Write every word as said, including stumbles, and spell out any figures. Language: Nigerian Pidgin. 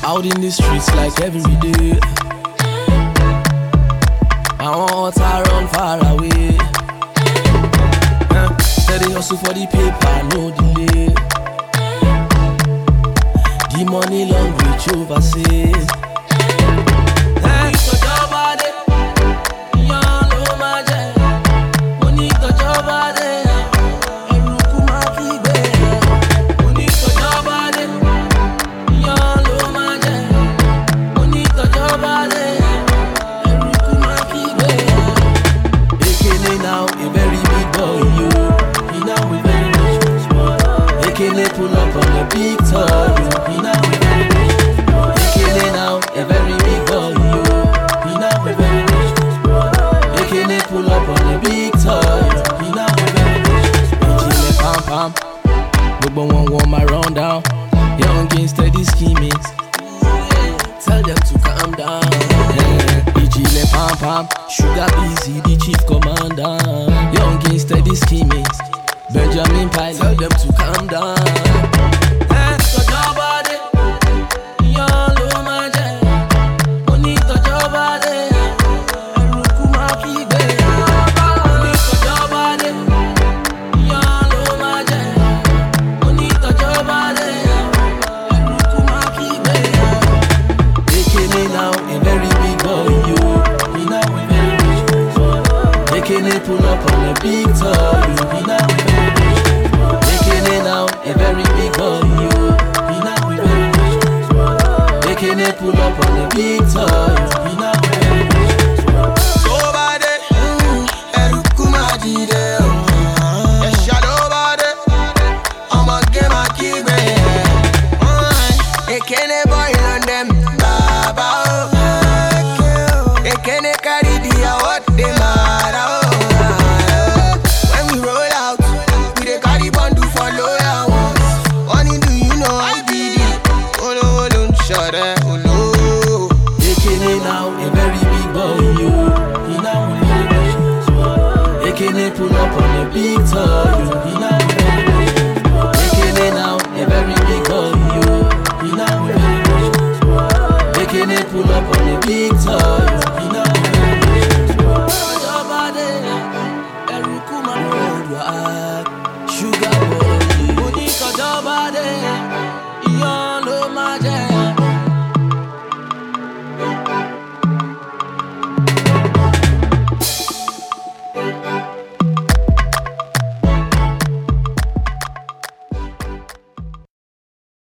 Out in the streets like every day. I want to run far away. Uh, steady hustle for the paper, no delay. The money long reach overseas. Pull up on a big toy, you know we very rich. A K A now, a very big boy, you. You know we very rich. A K A pull up on a big toy, you know we very rich. Ejile pam pam, gbogbo wọn want my rundown. Young king steady scheming. Tell them to calm down. Ejile pam pam, sugar busy, the chief commander. Young king steady scheming. Benjamin Pyle, tell them to calm down. Eh, touch your body, young low magic. Only touch your body, Erukuma kibe. Only touch your body, young low magic. Only touch your body, Erukuma kibe. A K A now a very big boy, you. He now a very rich boy. A K A pull up on a big toy, he now. A very big boy, you. He now we very rich. A K A pull up on a big toy. He now we very rich. So bad, Erukuma jide. A shadow bad, I'm a game a kibe. A K A boy on them, baba. A K A carry the what they matter. When we roll out, we dey carry bundle for low. A K A now a very big boy, you. He now a very rich. A K A pull up on a big toy, you. He now